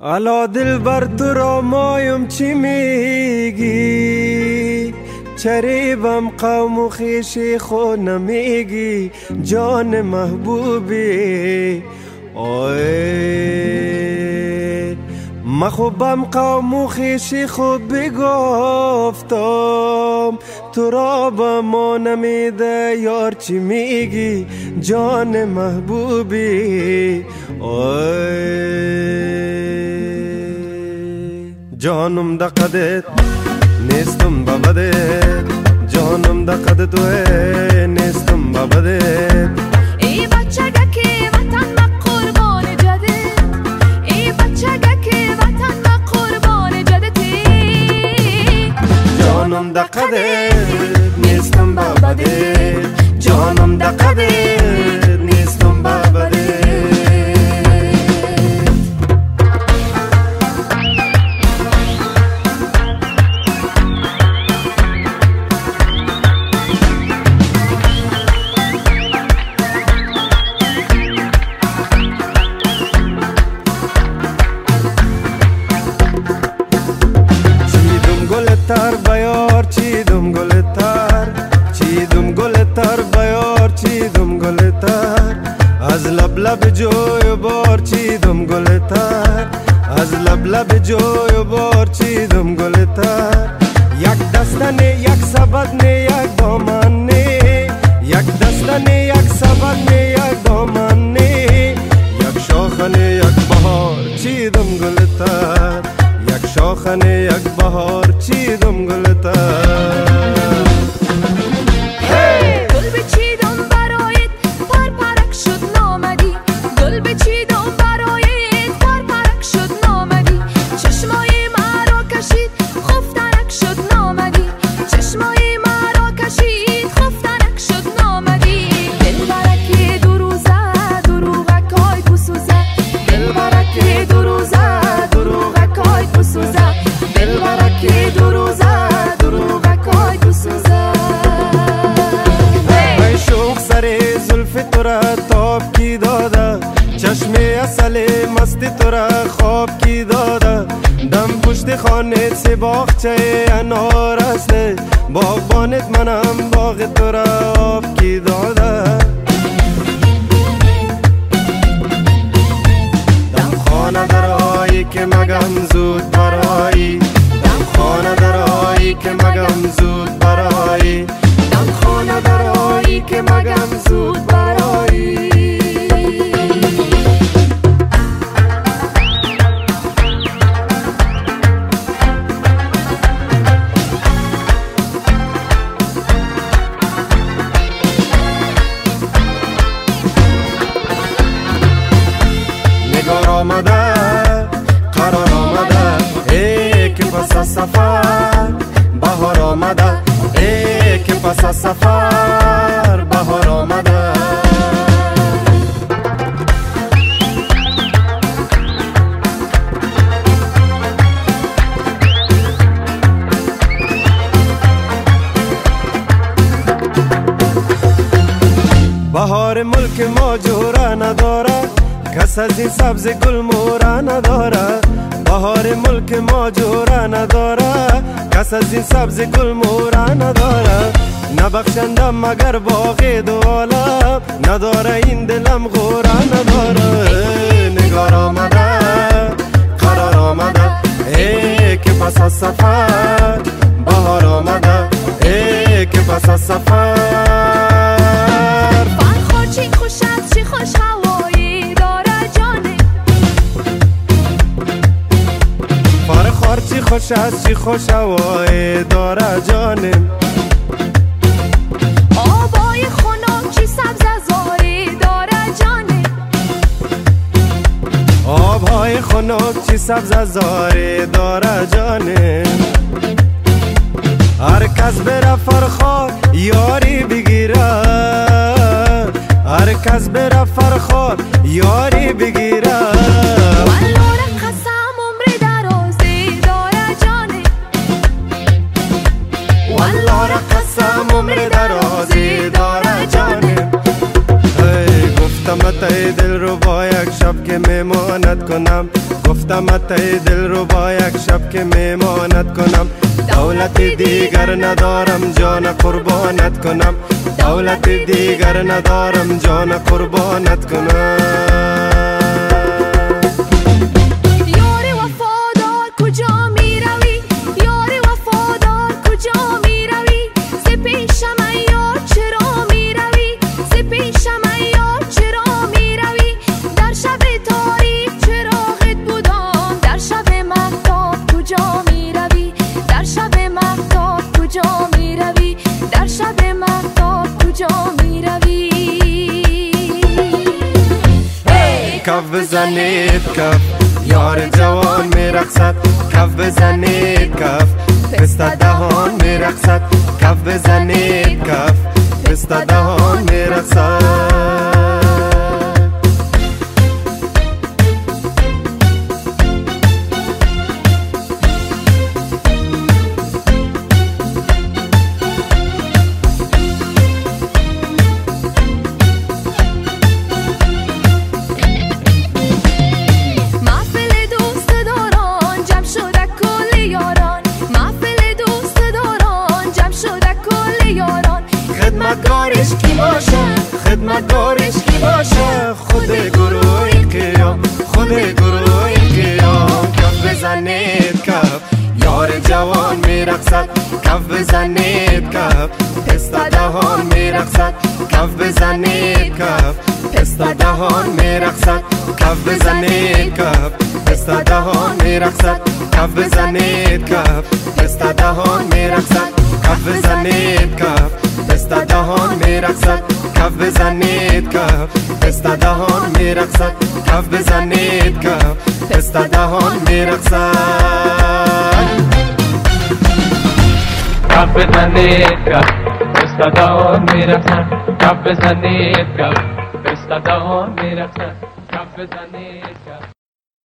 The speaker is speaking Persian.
الا دل بر تو را مایم چی میگی؟ چریبم قوم و خیشی خود نمیگی جان محبوبی. آی مخوبم قوم و خیشی خود بگفتم تو را با ما نمیده یار چی میگی جان محبوبی. آی جانم دقدت نیستم ببدت جانم دقدت توه نیستم ببدت. ای بچگه که وطن ما قربان جدت ای بچگه که وطن ما قربان جدتی. جانم دقدت نیستم ببدت جانم دقدت نیستم ببدت. تر بیار چیدم گل تر چیدم گل تر بیار چیدم گل تر از لب لب جوی بار چیدم گل تر از لب لب جوی بار چیدم گل تر. یک دستنه یک سبدنه یک دامنه یک دستنه یک سبدنه یک دامنه یک شاخنه یک بهار چیدم گل تر یک شاخنه یک بهار چیدم گل تر. گل بچیدم برایت پر پرک شد نامدی گل بچیدم برایت پر پرک شد نامدی چشمای مرا کشید خفتنک شد نامدی چشمای مرا کشید خفتنک شد نامدی. دل برک دو روزه دروغکای بسوزه دل برک دو روزه دروغکای بسوزه دل برک دو روزه دروغکای بسوزه. ای شوخ سر زلف تو را تاب کی داده چشم اصل مستی تو را خواب کی داده دم پشت خانه سی باغچه انار است باغبانت منم باغ تو را آب کی داده. دم خانه درایی که مگم زود برایی دم خانه درایی که مگم زود برایی دم خانه درایی که مگم زود برایی. نگار آمده قرار آمده ای که پس از سفر بهار آمده ای که پس از سفر بهار آمده. بهار ملک ما جوره نداره کس از این سبز گل موره نداره بهار ملک ما جوره نداره کس از این سبز گل موره نداره نبخشنده مگر باقی دو عالم نداره این دلم غوره نداره. نگار آمده قرار آمده ای که پس از سفر بهار آمده ای که پس از سفر. فرخار چی خوش است چی خوش هوایی داره جانه فرخار چی خوش است چی خوش هوایی داره جانه. آبای خنک چی سبز زاری داره جانه آبهای خنک چی سبز زاری داره جانه. هر کس بره فرخار یاری بگیره هر کس بره فرخار یاری بگیره. والله قسم عمر درازی داره جانه والله قسم عمر درازی داره جانه. گفتم ای دل رو با یک شب که میمانت کنم گفتم ته دل رو با یک شب که میمانت کنم، دولت دیگر ندارم جان قربانت کنم، دولت دیگر ندارم جان قربانت کنم. یار وفادار کجا می روی، یار وفادار کجا می روی، ز پیشم ای یار چرا می روی، ز پیشم ای یار چرا می روی، در شب تاریک چراغت بودم، در شب مهتاب کجا می روی، در شب مهتاب کجا می روی، در شب مهتاب کجا می روی. کف بزنید کف، یار جوان میرقصد، کف بزنید کف، پسته دهان میرقصد، کف بزنید کف، پسته دهان میرقصد. خدمتگارش کی باشه، خدمتگارش کی باشه، خود گروه قیام، خود گروه قیام. کف بزنید کف، یار جوان میرقصد، کف بزنید کف، پسته دهان میرقصد، کف بزنید کف، پسته دهان میرقصد، کف بزنید کف، پسته دهان میرقصد، کف بزنید کف، پسته دهان میرقصد، کف بزنید کف، پسته دهان میرقصد، کف بزنید کف، پسته دهان میرقصد، کف بزنید کف، پسته دهان میرقصد. کف بزنید کف، پسته دهان میرقصد، کف بزنید کف، پسته دهان میرقصد، کف بزنید کف.